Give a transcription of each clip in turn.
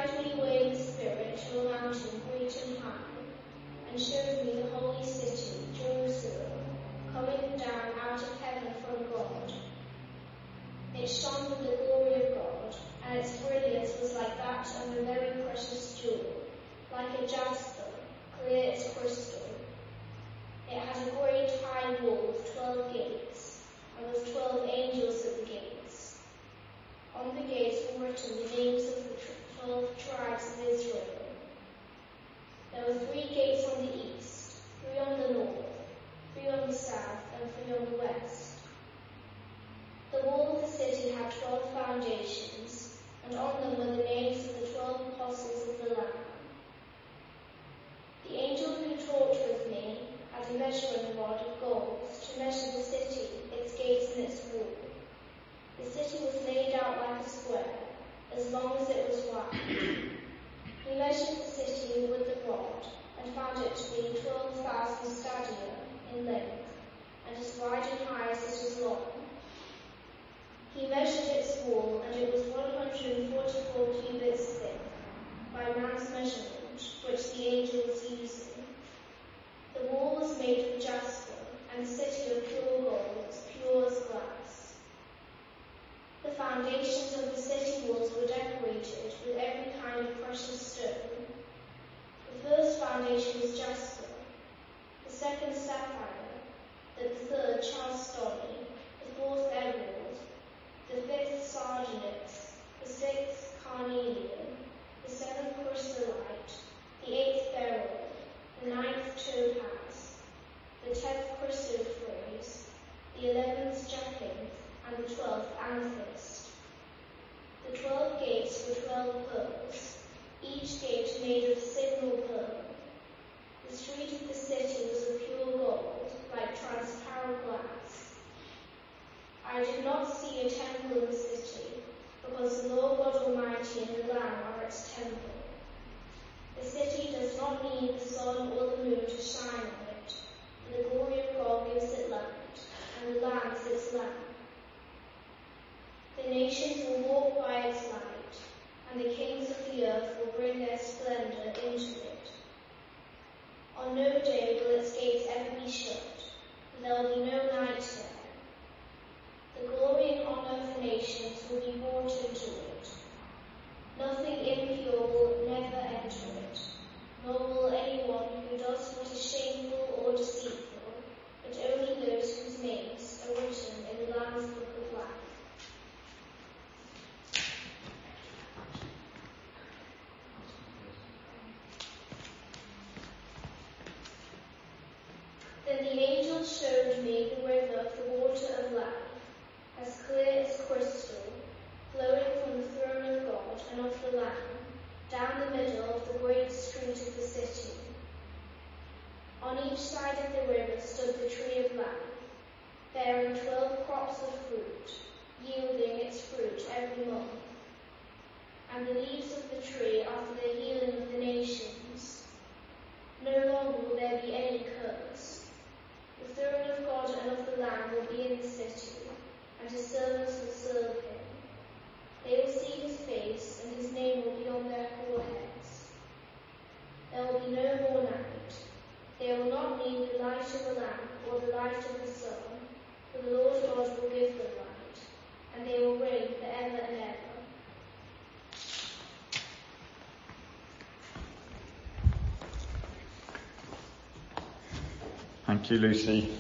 carried me away in the Spirit to a mountain great and high, and showed me the holy city, Jerusalem, coming down out of heaven from God. It shone with the glory of God, and its brilliance was like that of a very precious jewel, like a jasper, clear as crystal. It had a great high wall with 12 gates, and with 12 angels at the gates. On the gates were written the names of the 12 tribes of Israel. There were 3 gates on the east, 3 on the north, 3 on the south, and 3 on the west. The wall of the city had 12 foundations, and on them were the names of the 12 apostles of the Lamb. The angel who talked with me had a measuring rod of gold to measure the city, its gates and its wall. The city was laid out like a square, as long as it was wide. He measured the city with the rod and found it to be 12,000 stadia in length, and as wide and high as it was long. He measured its wall, and it was 144 cubits thick, by man's measurement, which the angel was using. The wall was made of jasper, and the city of pure gold, as pure as glass. The foundations of the city walls were decorated with every kind of precious stone. The first foundation was jasper, the second sapphire, the third chalcedony, the fourth emerald, the fifth sardonyx, the sixth carnelian, the seventh chrysolite, the eighth beryl, the ninth topaz, the 10th chrysoprase, the 11th jacinth, and the 12th amethyst. The 12 gates were 12 pearls, each gate made of signal pearl. The street of the city was of pure gold, like transparent glass. I did not see a temple in the city, because the Lord God Almighty and the Lamb are its temple. The city does not need the sun or the moon to shine on it, for the glory of God gives it light, and the Lamb is its lamp. The nations will walk by its light, and the kings of the earth will bring their splendor into it. On no day will its gates ever be shut, for there will be no night there. The glory and honor of the nations will be brought into it. Nothing impure will never enter it, nor will anyone who does what is shameful or deceitful, but only those whose names are written in the Lamb's book of life. Then the angel showed me the river of the water of life, as clear as crystal, flowing from the throne of God and of the Lamb, down the middle of the great street of the city. On each side of the river stood the tree of life, bearing 12 crops of fruit, yielding its fruit every month. And the leaves of the tree are for the healing of the nations. No longer will there be any curse. The throne of God and of the Lamb will be in the city, and his servants will serve him. They will see his face, and his name will be on their foreheads. There will be no more night. They will not need the light of a lamp or the light of the sun, for the Lord God will give them light, and they will reign forever and ever. Thank you, Lucy.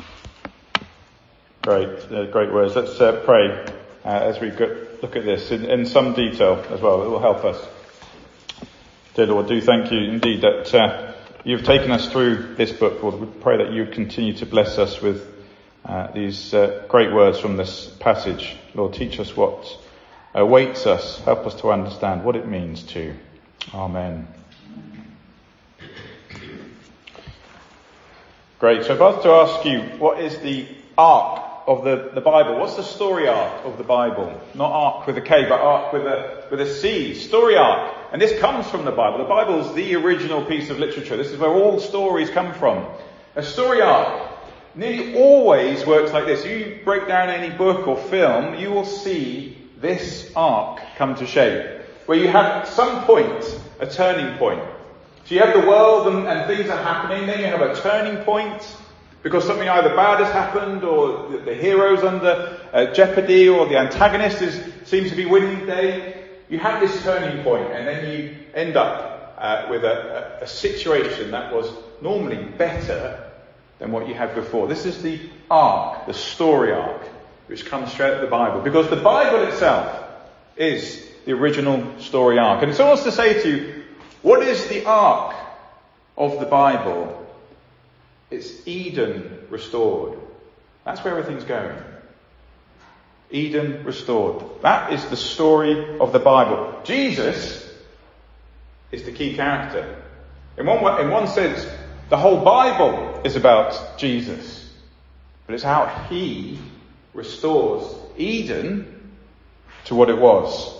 Great words. Let's pray as we look at this in some detail as well. It will help us. Dear Lord, do thank you indeed that you've taken us through this book. Lord, we pray that you continue to bless us with these great words from this passage. Lord, teach us what awaits us. Help us to understand what it means to. Amen. Great. So I've asked to ask you, what is the arc of the Bible? What's the story arc of the Bible? Not arc with a K, but arc with a C. Story arc. And this comes from the Bible. The Bible is the original piece of literature. This is where all stories come from. A story arc nearly always works like this. You break down any book or film, you will see this arc come to shape. where you have at some point a turning point. So you have the world and things are happening, then you have a turning point because something either bad has happened or the hero's under jeopardy or the antagonist seems to be winning the day. You have this turning point and then you end up with a situation that was normally better than what you had before. This is the arc, the story arc, which comes straight out of the Bible. Because the Bible itself is the original story arc. And it's almost to say to you, what is the arc of the Bible? It's Eden restored. That's where everything's going. Eden restored. That is the story of the Bible. Jesus is the key character. In one sense, the whole Bible is about Jesus. But it's how he restores Eden to what it was.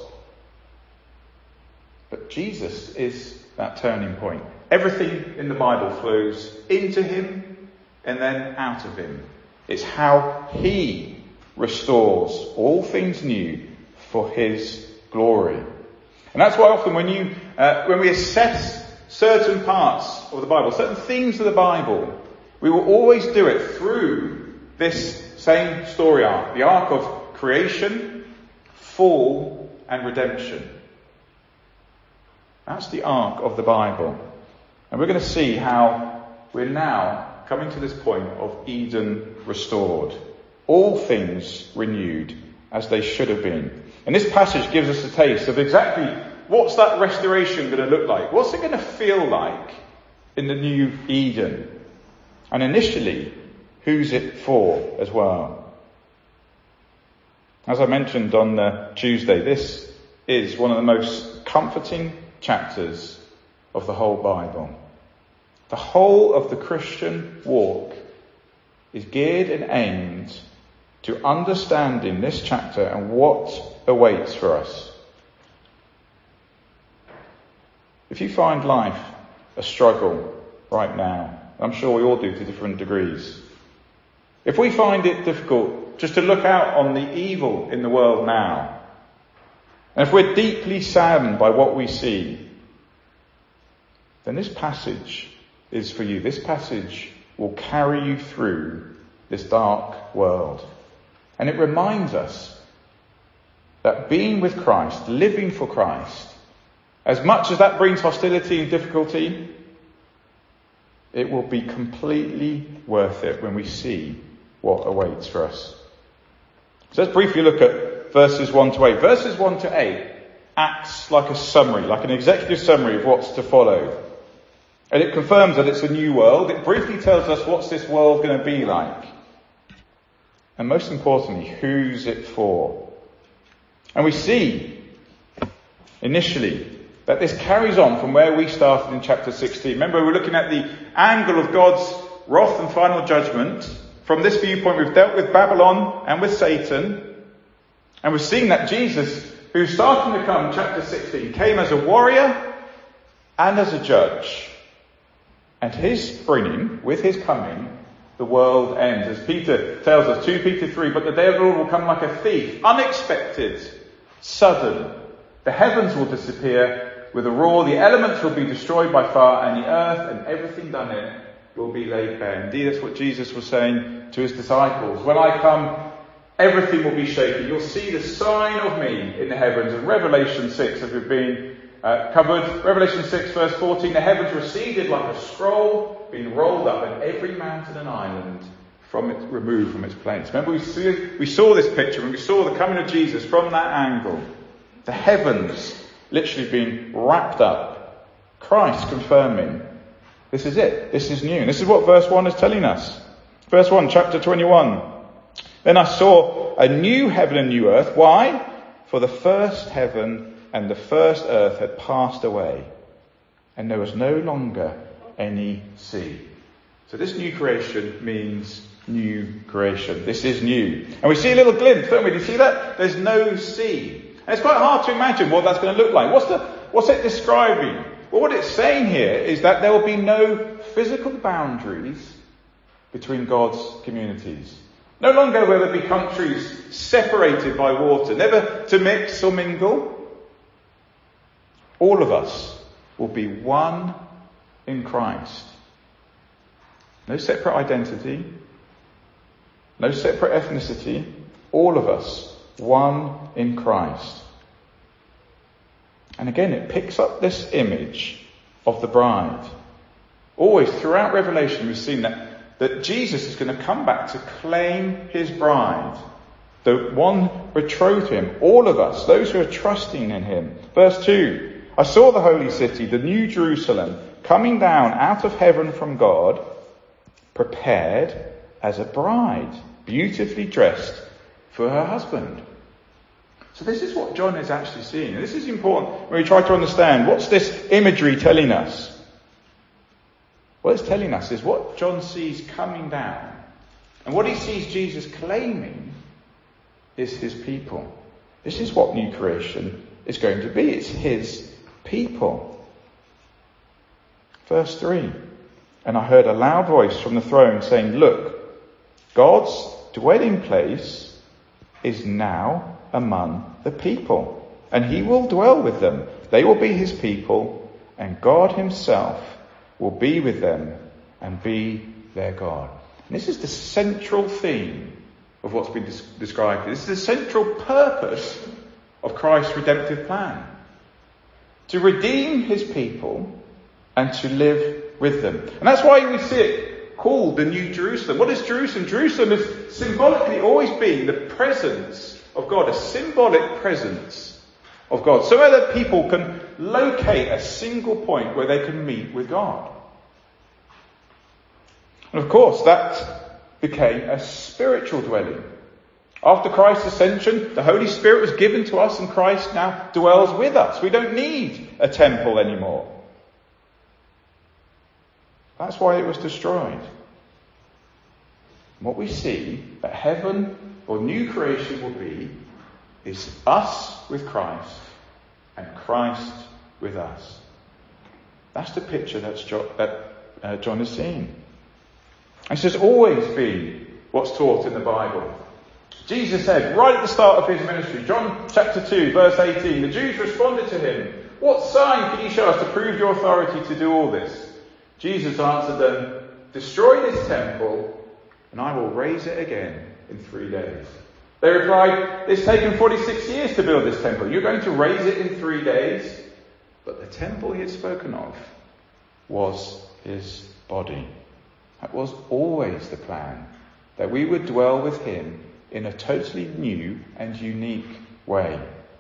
But Jesus is that turning point. Everything in the Bible flows into him and then out of him. It's how he restores all things new for his glory. And that's why often when we assess certain parts of the Bible, certain themes of the Bible, we will always do it through this same story arc, the arc of creation, fall, and redemption. That's the arc of the Bible. And we're going to see how we're now coming to this point of Eden restored. All things renewed as they should have been. And this passage gives us a taste of exactly what's that restoration going to look like? What's it going to feel like in the new Eden? And initially, who's it for as well? As I mentioned on Tuesday, this is one of the most comforting chapters of the whole Bible. The whole of the Christian walk is geared and aimed to understanding this chapter and what awaits for us. If you find life a struggle right now, I'm sure we all do to different degrees. If we find it difficult just to look out on the evil in the world now, and if we're deeply saddened by what we see, then this passage is for you. This passage will carry you through this dark world. And it reminds us that being with Christ, living for Christ, as much as that brings hostility and difficulty, it will be completely worth it when we see what awaits for us. So let's briefly look at verses 1 to 8. Verses 1 to 8 acts like a summary, like an executive summary of what's to follow. And it confirms that it's a new world. It briefly tells us what's this world going to be like. And most importantly, who's it for? And we see, initially, that this carries on from where we started in chapter 16. Remember, we're looking at the angle of God's wrath and final judgment. From this viewpoint, we've dealt with Babylon and with Satan. And we've seen that Jesus, who's starting to come, chapter 16, came as a warrior and as a judge. And his bringing, with his coming, the world ends. As Peter tells us, 2 Peter 3, but the day of the Lord will come like a thief, unexpected, sudden. The heavens will disappear with a roar, the elements will be destroyed by fire, and the earth and everything done in it will be laid bare. Indeed, that's what Jesus was saying to his disciples. When I come, everything will be shaken. You'll see the sign of me in the heavens. And Revelation 6, as we've been covered, Revelation 6 verse 14, the heavens receded like a scroll being rolled up, and every mountain and island removed from its place. Remember, we saw this picture when we saw the coming of Jesus from that angle. The heavens literally being wrapped up. Christ confirming, this is it. This is new. And this is what verse 1 is telling us. Verse 1, chapter 21. Then I saw a new heaven and new earth. Why? For the first heaven and the first earth had passed away, and there was no longer any sea. So this new creation means new creation. This is new. And we see a little glimpse, don't we? Do you see that? There's no sea. And it's quite hard to imagine what that's going to look like. What's it describing? Well, what it's saying here is that there will be no physical boundaries between God's communities. No longer will there be countries separated by water, never to mix or mingle. all of us will be one in Christ. No separate identity, no separate ethnicity, all of us, one in Christ. And again, it picks up this image of the bride. Always throughout Revelation we've seen that Jesus is going to come back to claim his bride. The one betrothed to him, all of us, those who are trusting in him. Verse 2, I saw the holy city, the new Jerusalem, coming down out of heaven from God, prepared as a bride, beautifully dressed for her husband. So this is what John is actually seeing. And this is important when we try to understand what's this imagery telling us. What it's telling us is what John sees coming down. And what he sees Jesus claiming is his people. This is what new creation is going to be. It's his people. Verse 3. And I heard a loud voice from the throne saying, look, God's dwelling place is now among the people, and he will dwell with them. They will be his people, and God himself will be with them and be their God. And this is the central theme of what's been described here. This is the central purpose of Christ's redemptive plan. To redeem his people and to live with them. And that's why we see it called the New Jerusalem. What is Jerusalem? Jerusalem has symbolically always been the presence of God, a symbolic presence of God, so that people can locate a single point where they can meet with God. And of course, that became a spiritual dwelling. After Christ's ascension, the Holy Spirit was given to us and Christ now dwells with us. We don't need a temple anymore. That's why it was destroyed. What we see that heaven or new creation will be is us with Christ and Christ with us. That's the picture that John is seeing. This has always been what's taught in the Bible. Jesus said right at the start of his ministry, John chapter 2, verse 18, the Jews responded to him, what sign can you show us to prove your authority to do all this? Jesus answered them, destroy this temple and I will raise it again in 3 days. They replied, it's taken 46 years to build this temple. You're going to raise it in 3 days? But the temple he had spoken of was his body. That was always the plan, that we would dwell with him in a totally new and unique way.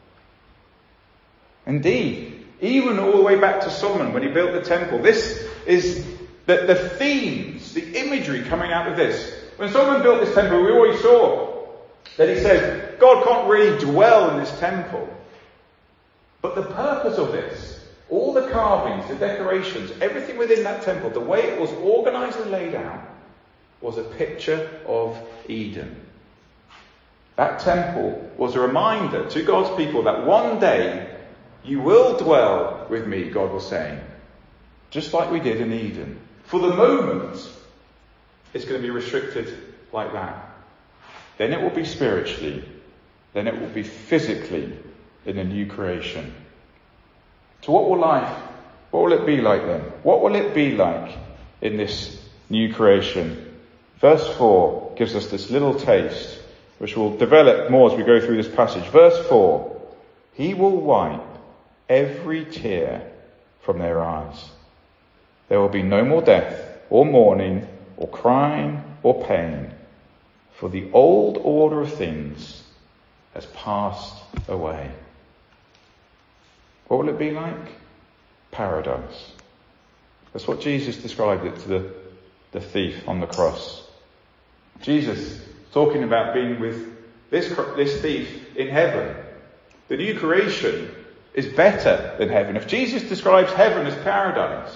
Indeed, even all the way back to Solomon when he built the temple, this is the themes, the imagery coming out of this. When Solomon built this temple, we always saw that he said, God can't really dwell in this temple. But the purpose of this, all the carvings, the decorations, everything within that temple, the way it was organized and laid out, was a picture of Eden. That temple was a reminder to God's people that one day you will dwell with me, God was saying. Just like we did in Eden. For the moment, it's going to be restricted like that. Then it will be spiritually. Then it will be physically in a new creation. So what will it be like then? What will it be like in this new creation? Verse 4 gives us this little taste, which will develop more as we go through this passage. Verse 4, he will wipe every tear from their eyes. There will be no more death, or mourning, or crying, or pain, for the old order of things has passed away. What will it be like? Paradise. That's what Jesus described it to the thief on the cross. Jesus talking about being with this thief in heaven. The new creation is better than heaven. If Jesus describes heaven as paradise,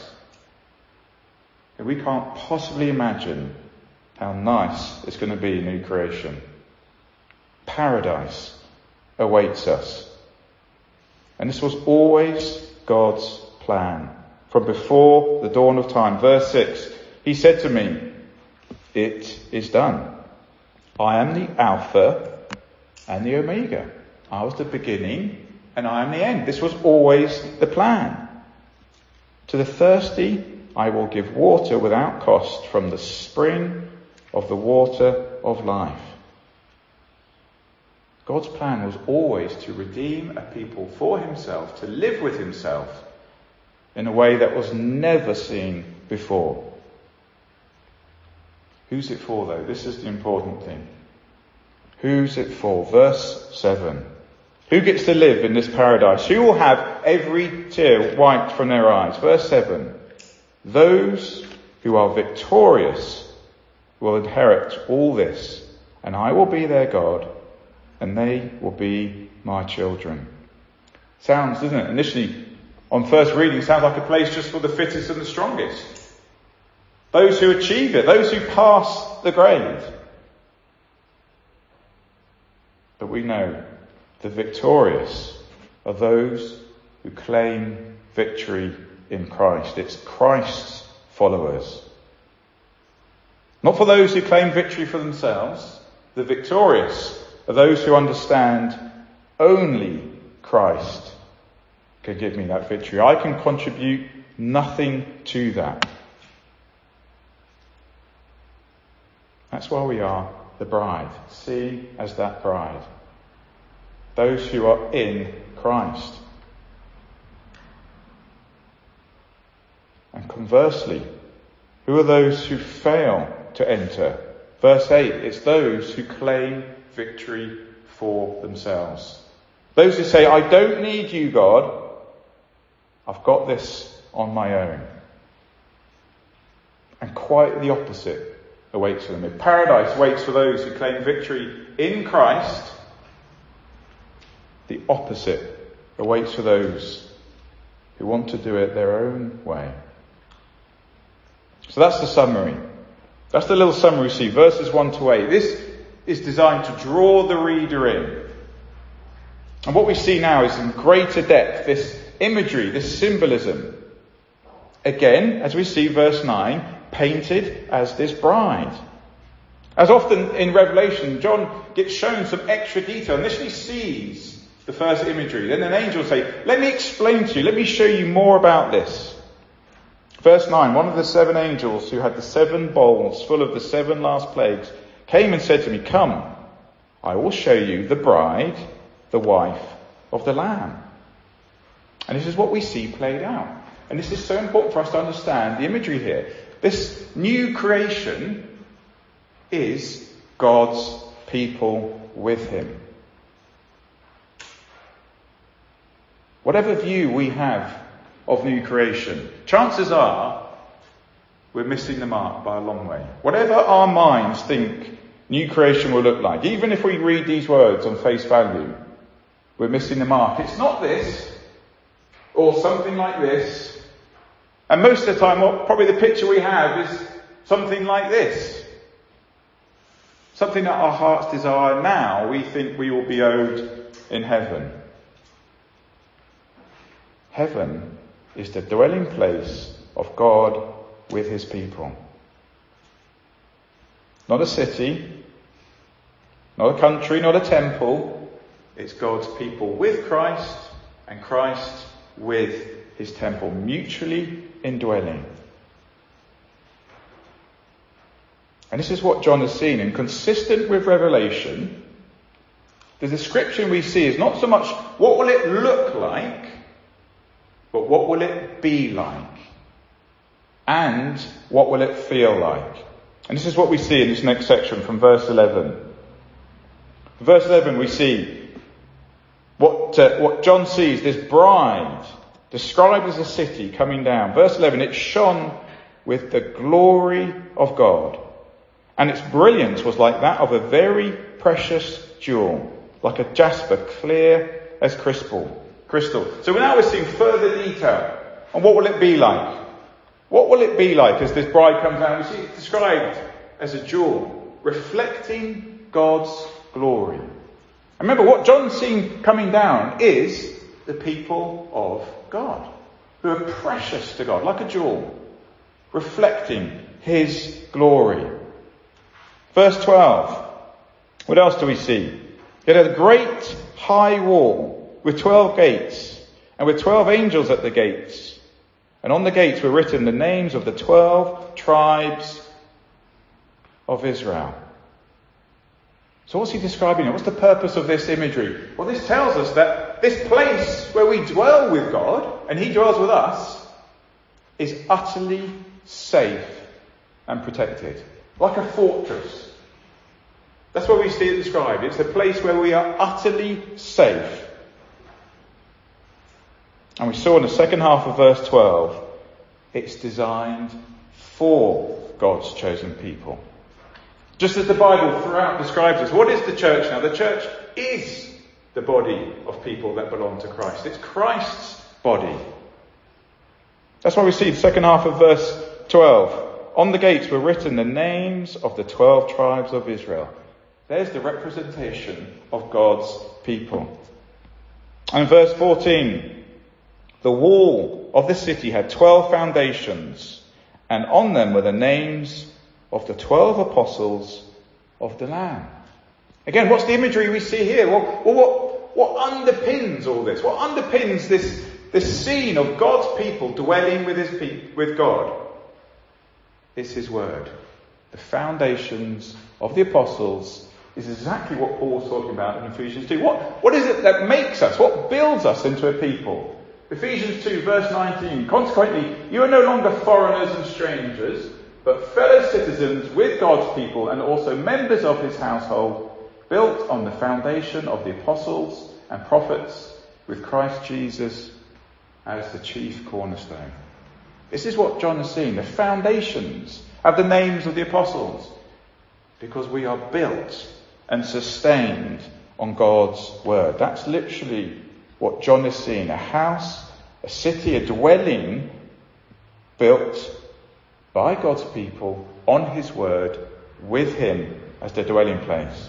then we can't possibly imagine how nice it's going to be in new creation. Paradise awaits us. And this was always God's plan from before the dawn of time. Verse 6, he said to me, it is done. I am the Alpha and the Omega. I was the beginning and I am the end. This was always the plan. To the thirsty, I will give water without cost from the spring of the water of life. God's plan was always to redeem a people for himself, to live with himself in a way that was never seen before. Who's it for, though? This is the important thing. Who's it for? Verse 7. Who gets to live in this paradise? Who will have every tear wiped from their eyes? Verse 7. Those who are victorious will inherit all this, and I will be their God, and they will be my children. Sounds, doesn't it? Initially, on first reading, sounds like a place just for the fittest and the strongest. Those who achieve it, those who pass the grade. But we know the victorious are those who claim victory in Christ. It's Christ's followers. Not for those who claim victory for themselves. The victorious are those who understand only Christ can give me that victory. I can contribute nothing to that. That's why we are the bride, seen as that bride. Those who are in Christ. And conversely, who are those who fail to enter? Verse 8, it's those who claim victory for themselves. Those who say, I don't need you, God. I've got this on my own. And quite the opposite awaits for them. If paradise waits for those who claim victory in Christ, the opposite awaits for those who want to do it their own way. So that's the summary. That's the little summary we see, verses 1 to 8. This is designed to draw the reader in. And what we see now is in greater depth, this imagery, this symbolism. Again, as we see verse 9, painted as this bride. As often in Revelation, John gets shown some extra detail. Initially sees the first imagery. Then an angel will say, let me explain to you, let me show you more about this. Verse 9, one of the 7 angels who had the 7 bowls full of the 7 last plagues came and said to me, come, I will show you the bride, the wife of the Lamb. And this is what we see played out. And this is so important for us to understand the imagery here. This new creation is God's people with him. Whatever view we have of new creation, chances are we're missing the mark by a long way. Whatever our minds think new creation will look like, even if we read these words on face value, we're missing the mark. It's not this, or something like this. And most of the time, probably the picture we have is something like this. Something that our hearts desire now, we think we will be owed in heaven. Heaven is the dwelling place of God with his people. Not a city, not a country, not a temple. It's God's people with Christ and Christ with his temple, mutually indwelling. And this is what John has seen, and consistent with Revelation, the description we see is not so much what will it look like, but what will it be like? And what will it feel like? And this is what we see in this next section from verse 11. Verse 11 we see what John sees, this bride described as a city coming down. Verse 11, it shone with the glory of God, and its brilliance was like that of a very precious jewel, like a jasper, clear as crystal. So now we're seeing further detail on what will it be like. What will it be like as this bride comes down? We see it described as a jewel, reflecting God's glory. And remember, what John's seen coming down is the people of God, who are precious to God, like a jewel, reflecting his glory. Verse 12. What else do we see? It had a great high wall with 12 gates, and with 12 angels at the gates. And on the gates were written the names of the 12 tribes of Israel. So what's he describing? What's the purpose of this imagery? Well, this tells us that this place where we dwell with God, and he dwells with us, is utterly safe and protected. Like a fortress. That's what we see it described. It's a place where we are utterly safe. And we saw in the second half of verse 12, it's designed for God's chosen people. Just as the Bible throughout describes us, what is the church now? The church is the body of people that belong to Christ. It's Christ's body. That's why we see the second half of verse 12. On the gates were written the names of the 12 tribes of Israel. There's the representation of God's people. And verse 14. The wall of the city had 12 foundations, and on them were the names of the 12 apostles of the Lamb. Again, what's the imagery we see here? Well, what underpins all this? What underpins this scene of God's people dwelling with God? It's his word. The foundations of the apostles is exactly what Paul's talking about in Ephesians 2. What is it that makes us? What builds us into a people? Ephesians 2 verse 19. Consequently, you are no longer foreigners and strangers, but fellow citizens with God's people and also members of his household, built on the foundation of the apostles and prophets, with Christ Jesus as the chief cornerstone. This is what John has seen. The foundations have the names of the apostles, because we are built and sustained on God's word. That's literally what John is seeing. A house, a city, a dwelling built by God's people on his word, with him as their dwelling place.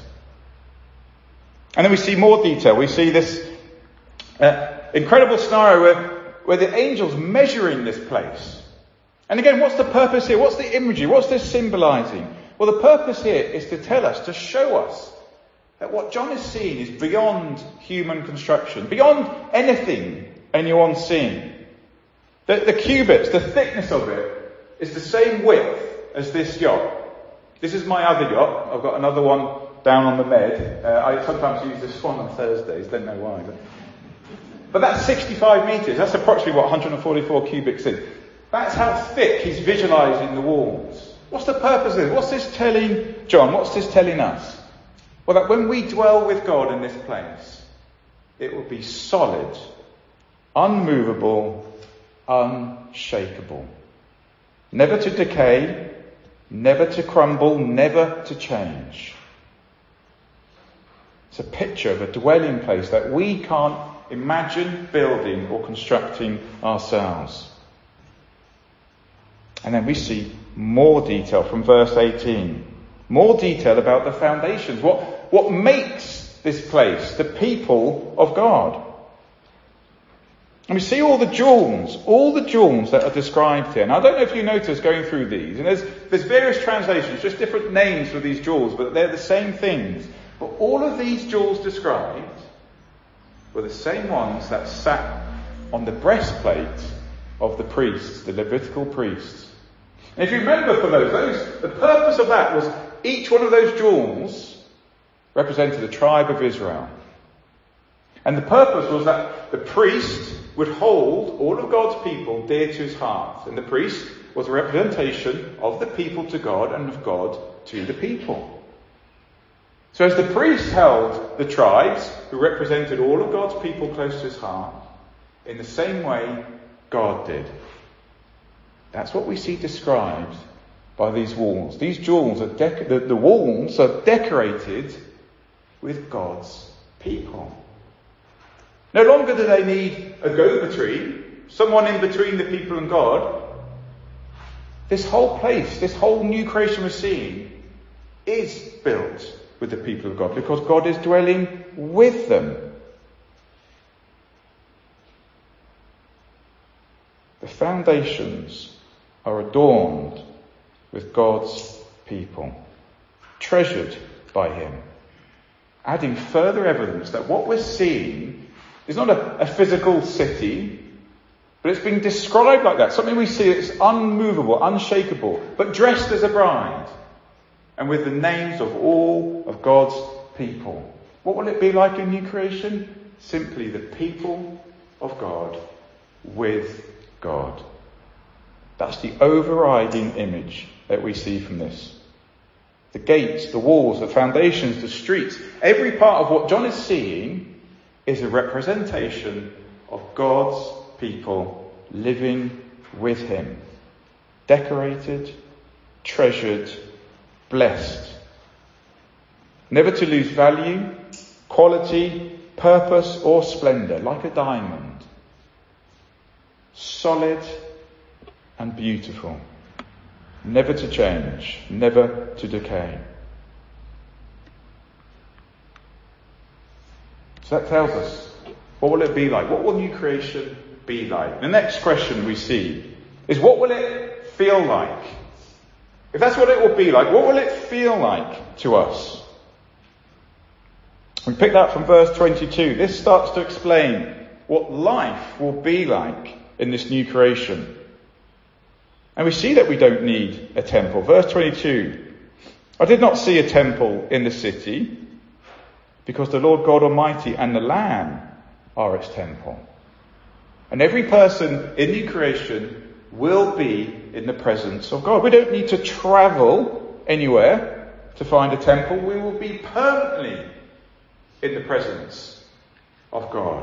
And then we see more detail. We see this incredible scenario where the angels measuring this place. And again, what's the purpose here? What's the imagery? What's this symbolizing? Well, the purpose here is to tell us, to show us that what John is seeing is beyond human construction, beyond anything anyone's seen. The cubits, the thickness of it, is the same width as this yacht. This is my other yacht. I've got another one down on the Med. I sometimes use this one on Thursdays, don't know why. But that's 65 metres. That's approximately what 144 cubics is. That's how thick he's visualising the walls. What's the purpose of this? What's this telling John? What's this telling us? Well, that when we dwell with God in this place, it will be solid, unmovable, unshakable. Never to decay, never to crumble, never to change. It's a picture of a dwelling place that we can't imagine building or constructing ourselves. And then we see more detail from verse 18. More detail about the foundations. What makes this place the people of God? And we see all the jewels that are described here. And I don't know if you notice going through these, and there's various translations, just different names for these jewels, but they're the same things. But all of these jewels described were the same ones that sat on the breastplate of the priests, the Levitical priests. And if you remember for those, the purpose of that was each one of those jewels represented a tribe of Israel. And the purpose was that the priest would hold all of God's people dear to his heart. And the priest was a representation of the people to God and of God to the people. So as the priest held the tribes, who represented all of God's people close to his heart, in the same way God did. That's what we see described by these walls. These jewels are the walls are decorated with God's people. No longer do they need a go-between, someone in between the people and God. This whole place, this whole new creation we're seeing, is built with the people of God, because God is dwelling with them. The foundations are adorned with God's people, treasured by him, adding further evidence that what we're seeing It's not a physical city, but it's being described like that. Something we see that's unmovable, unshakable, but dressed as a bride. And with the names of all of God's people. What will it be like in new creation? Simply the people of God with God. That's the overriding image that we see from this. The gates, the walls, the foundations, the streets, every part of what John is seeing is a representation of God's people living with him. Decorated, treasured, blessed. Never to lose value, quality, purpose or splendour, like a diamond. Solid and beautiful. Never to change, never to decay. So that tells us, what will it be like? What will new creation be like? The next question we see is, what will it feel like? If that's what it will be like, what will it feel like to us? We pick that from verse 22. This starts to explain what life will be like in this new creation. And we see that we don't need a temple. Verse 22. I did not see a temple in the city, because the Lord God Almighty and the Lamb are its temple. And every person in new creation will be in the presence of God. We don't need to travel anywhere to find a temple. We will be permanently in the presence of God.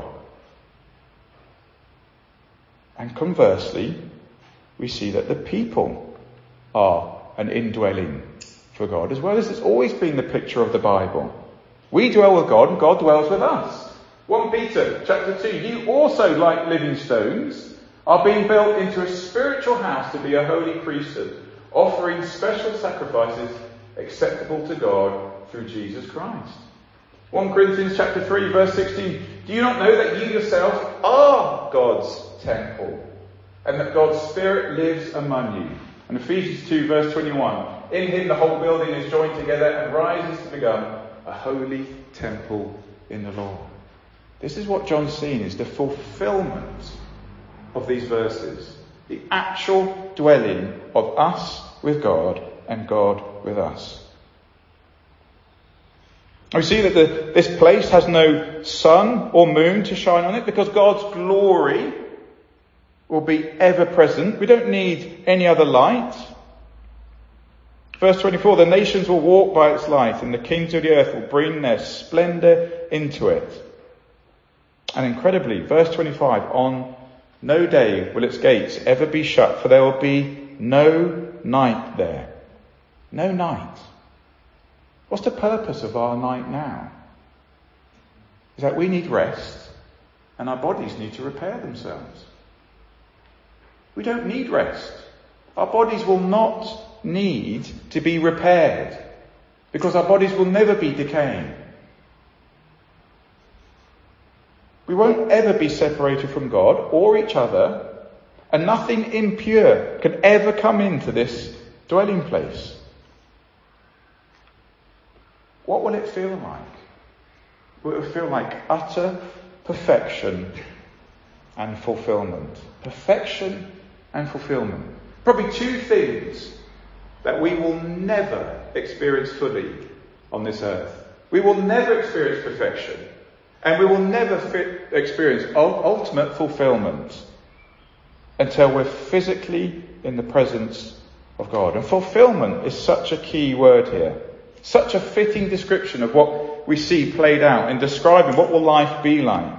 And conversely, we see that the people are an indwelling for God, as well as it's always been the picture of the Bible. We dwell with God and God dwells with us. 1 Peter chapter 2, you also, like living stones, are being built into a spiritual house to be a holy priesthood, offering special sacrifices acceptable to God through Jesus Christ. 1 Corinthians chapter 3 verse 16, do you not know that you yourselves are God's temple, and that God's Spirit lives among you? And Ephesians 2 verse 21, in him the whole building is joined together and rises to become a holy temple in the Lord. This is what John's seen is the fulfillment of these verses. The actual dwelling of us with God and God with us. We see that this place has no sun or moon to shine on it, because God's glory will be ever present. We don't need any other light. Verse 24, the nations will walk by its light, and the kings of the earth will bring their splendour into it. And incredibly, verse 25, on no day will its gates ever be shut, for there will be no night there. No night. What's the purpose of our night now? Is that we need rest, and our bodies need to repair themselves. We don't need rest. Our bodies will not need to be repaired, because our bodies will never be decaying. We won't ever be separated from God or each other, and nothing impure can ever come into this dwelling place. What will it feel like? Will it feel like utter perfection and fulfillment? Perfection and fulfillment. Probably two things that we will never experience fully on this earth. We will never experience perfection, and we will never experience ultimate fulfillment until we're physically in the presence of God. And fulfillment is such a key word here. Such a fitting description of what we see played out in describing what will life be like.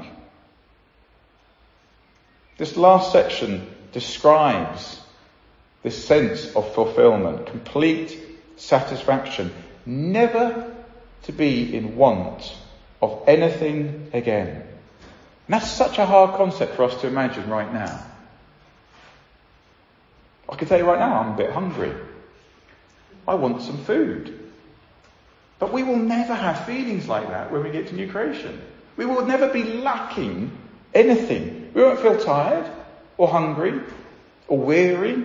This last section describes this sense of fulfillment, complete satisfaction, never to be in want of anything again. And that's such a hard concept for us to imagine right now. I can tell you right now, I'm a bit hungry. I want some food. But we will never have feelings like that when we get to new creation. We will never be lacking anything. We won't feel tired or hungry or weary.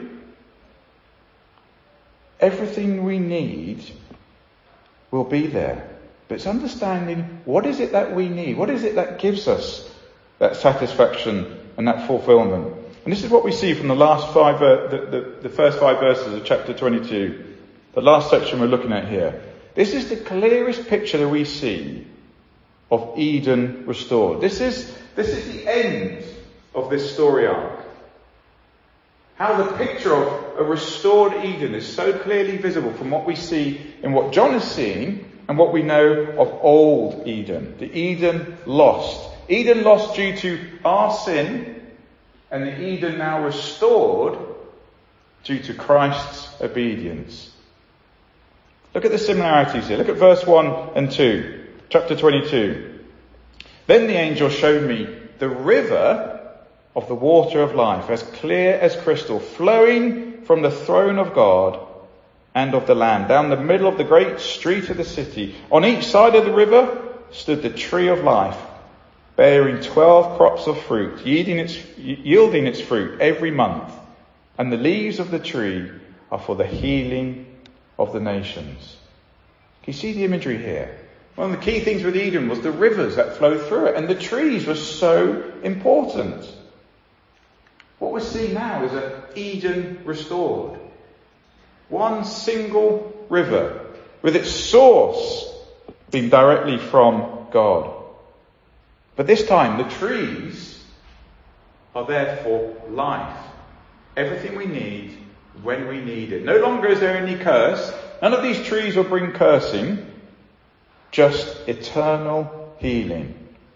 Everything we need will be there. But it's understanding, what is it that we need? What is it that gives us that satisfaction and that fulfillment. And this is what we see from the last the first 5 verses of chapter 22. The last section we're looking at here. This is the clearest picture that we see of Eden restored. This is the end of this story arc. How the picture of a restored Eden is so clearly visible from what we see in what John is seeing and what we know of old Eden. The Eden lost. Eden lost due to our sin, and the Eden now restored due to Christ's obedience. Look at the similarities here. Look at verse 1 and 2, chapter 22. Then the angel showed me the river of the water of life, as clear as crystal, flowing from the throne of God and of the Lamb, down the middle of the great street of the city. On each side of the river stood the tree of life, bearing 12 crops of fruit, yielding its fruit every month. And the leaves of the tree are for the healing of the nations. Can you see the imagery here? One of the key things with Eden was the rivers that flowed through it, and the trees were so important. What we're seeing now is an Eden restored. One single river, with its source being directly from God. But this time, the trees are there for life. Everything we need when we need it. No longer is there any curse. None of these trees will bring cursing. Just eternal healing.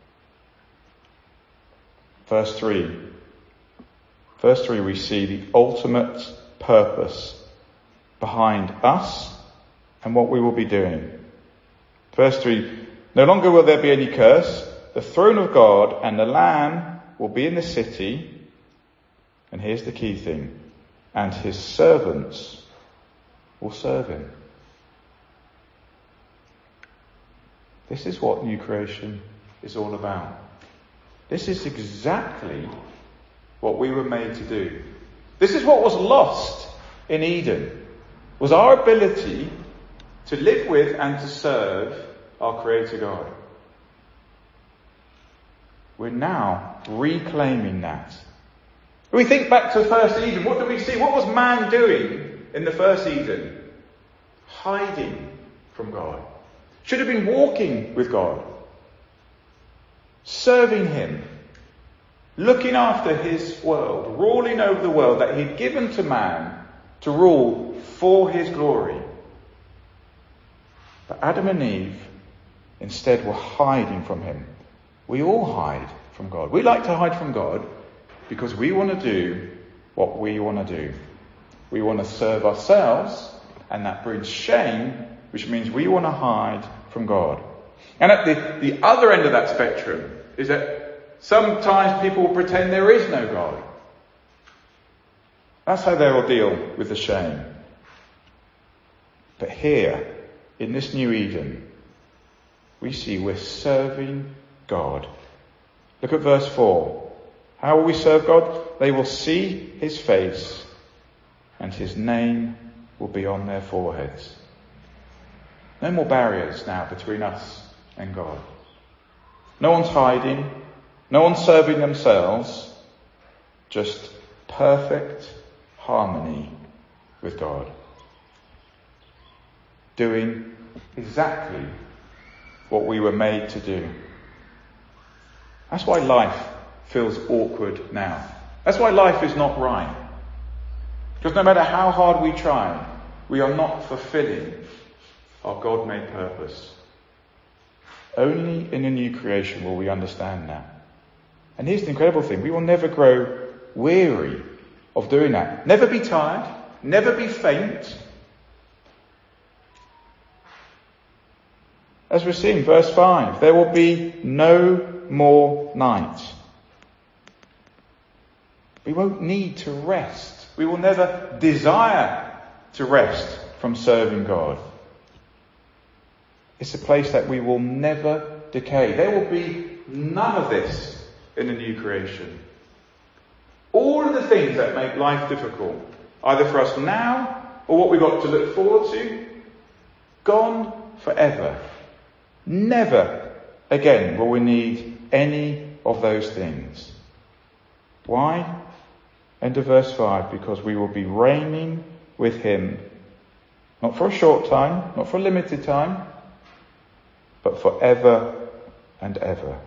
Verse 3. Verse 3, we see the ultimate purpose behind us and what we will be doing. Verse 3, no longer will there be any curse. The throne of God and the Lamb will be in the city. And here's the key thing. And his servants will serve him. This is what new creation is all about. This is exactly what we were made to do. This is what was lost in Eden, was our ability to live with and to serve our Creator God. We're now reclaiming that. When we think back to the first Eden, what do we see? What was man doing in the first Eden? Hiding from God. Should have been walking with God. Serving him. Looking after his world. Ruling over the world that he'd given to man to rule for his glory. But Adam and Eve instead were hiding from him. We all hide from God. We like to hide from God because we want to do what we want to do. We want to serve ourselves, and that brings shame, which means we want to hide from God. And at the other end of that spectrum is that sometimes people will pretend there is no God. That's how they will deal with the shame. But here, in this new Eden, we see we're serving God. Look at verse 4. How will we serve God? They will see his face, and his name will be on their foreheads. No more barriers now between us and God. No one's hiding. No one's serving themselves. Just perfect harmony with God. Doing exactly what we were made to do. That's why life feels awkward now. That's why life is not right. Because no matter how hard we try, we are not fulfilling our God-made purpose. Only in a new creation will we understand that. And here's the incredible thing. We will never grow weary of doing that. Never be tired. Never be faint. As we're seeing, verse 5, there will be no more night. We won't need to rest. We will never desire to rest from serving God. It's a place that we will never decay. There will be none of this in the new creation. All of the things that make life difficult, either for us now or what we've got to look forward to, gone forever. Never again will we need any of those things. Why? End of verse 5, because we will be reigning with him, not for a short time, not for a limited time, but forever and ever.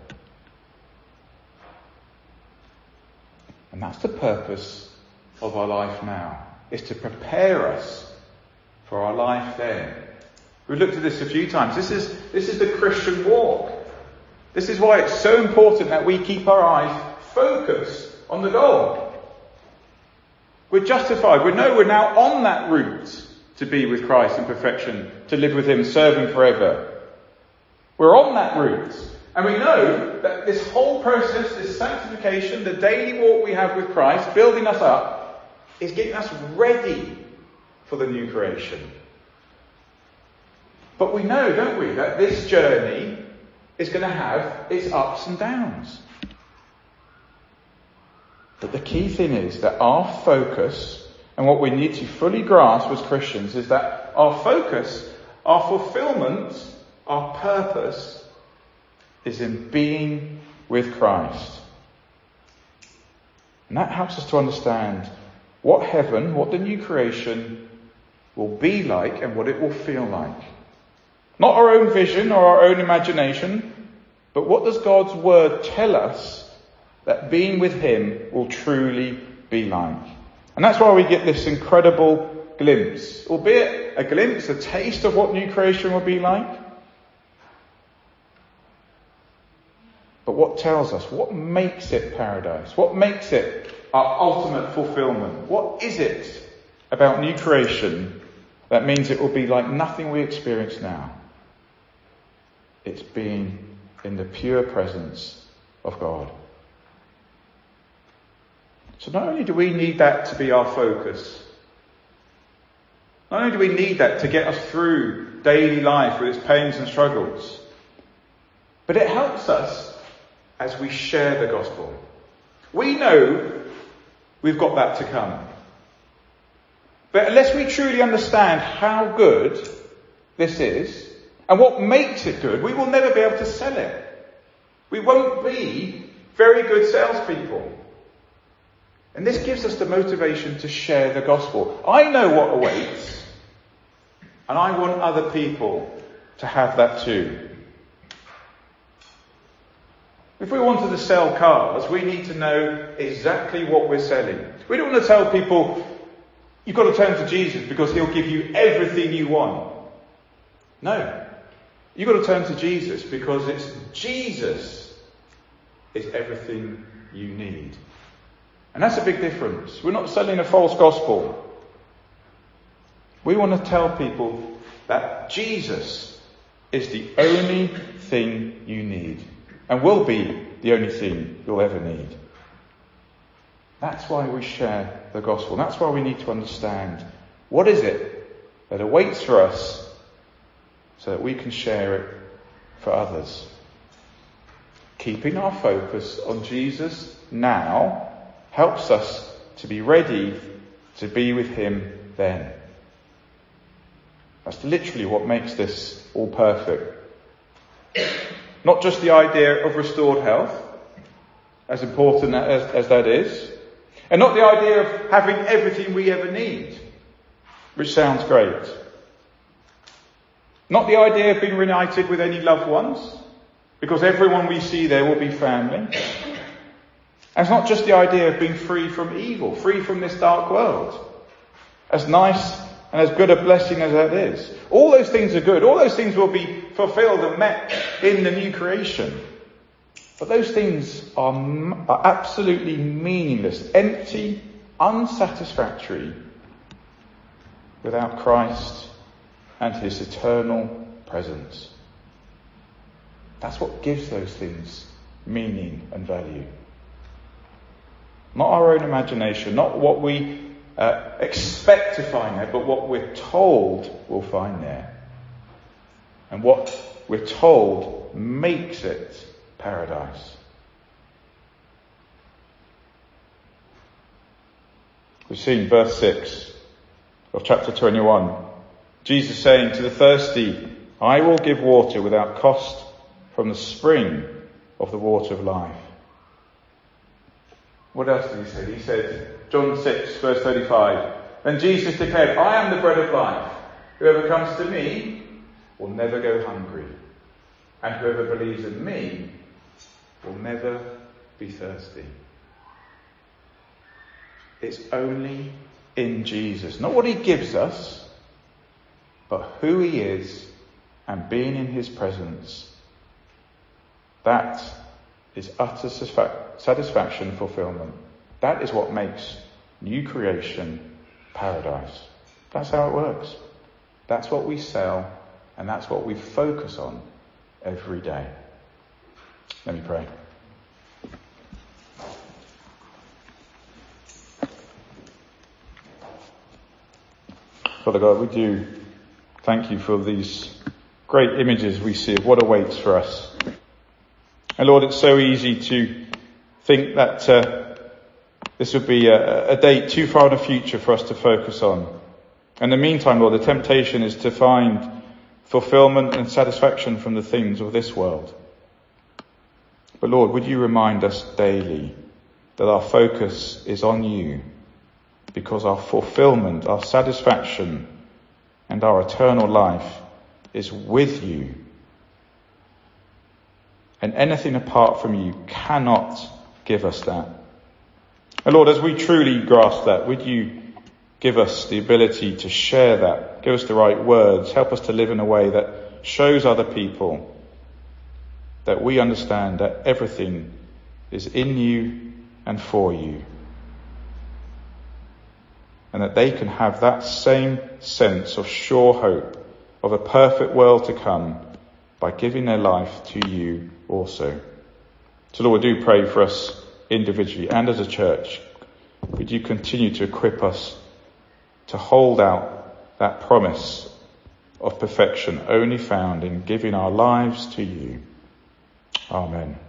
And that's the purpose of our life now, is to prepare us for our life then. We've looked at this a few times. This is the Christian walk. This is why it's so important that we keep our eyes focused on the goal. We're justified. We know we're now on that route to be with Christ in perfection, to live with him, serve him forever. We're on that route. And we know that this whole process, this sanctification, the daily walk we have with Christ, building us up, is getting us ready for the new creation. But we know, don't we, that this journey is going to have its ups and downs. But the key thing is that our focus, and what we need to fully grasp as Christians, is that our focus, our fulfillment, our purpose is in being with Christ. And that helps us to understand what heaven, what the new creation will be like and what it will feel like. Not our own vision or our own imagination, but what does God's word tell us that being with him will truly be like. And that's why we get this incredible glimpse, albeit a glimpse, a taste of what new creation will be like. But what tells us? What makes it paradise? What makes it our ultimate fulfillment? What is it about new creation that means it will be like nothing we experience now? It's being in the pure presence of God. So not only do we need that to be our focus, not only do we need that to get us through daily life with its pains and struggles, but it helps us as we share the gospel. We know we've got that to come. But unless we truly understand how good this is, and what makes it good, we will never be able to sell it. We won't be very good salespeople. And this gives us the motivation to share the gospel. I know what awaits, and I want other people to have that too. If we wanted to sell cars, we need to know exactly what we're selling. We don't want to tell people, you've got to turn to Jesus because he'll give you everything you want. No. You've got to turn to Jesus because it's Jesus is everything you need. And that's a big difference. We're not selling a false gospel. We want to tell people that Jesus is the only thing you need and will be the only thing you'll ever need. That's why we share the gospel. That's why we need to understand what is it that awaits for us so that we can share it for others. Keeping our focus on Jesus now helps us to be ready to be with him then. That's literally what makes this all perfect. Not just the idea of restored health, as important as that is, and not the idea of having everything we ever need, which sounds great. Not the idea of being reunited with any loved ones, because everyone we see there will be family. And it's not just the idea of being free from evil, free from this dark world. As nice and as good a blessing as that is. All those things are good. All those things will be fulfilled and met in the new creation. But those things are absolutely meaningless, empty, unsatisfactory without Christ and his eternal presence. That's what gives those things meaning and value. Not our own imagination, not what we expect to find there, but what we're told we'll find there. And what we're told makes it paradise. We've seen verse 6 of chapter 21. Jesus saying to the thirsty, I will give water without cost from the spring of the water of life. What else did he say? He said, John 6, verse 35, then Jesus declared, I am the bread of life. Whoever comes to me will never go hungry. And whoever believes in me will never be thirsty. It's only in Jesus. Not what he gives us, but who he is and being in his presence. That is utter satisfaction, fulfillment. That is what makes new creation paradise. That's how it works. That's what we sell, and that's what we focus on every day. Let me pray. Father God, we do thank you for these great images we see of what awaits for us. And Lord, it's so easy to think that this would be a date too far in the future for us to focus on. In the meantime, Lord, the temptation is to find fulfillment and satisfaction from the things of this world. But Lord, would you remind us daily that our focus is on you, because our fulfillment, our satisfaction, and our eternal life is with you. And anything apart from you cannot give us that. And Lord, as we truly grasp that, would you give us the ability to share that, give us the right words, help us to live in a way that shows other people that we understand that everything is in you and for you. And that they can have that same sense of sure hope of a perfect world to come by giving their life to you also. So Lord, we do pray for us individually and as a church. Would you continue to equip us to hold out that promise of perfection only found in giving our lives to you. Amen.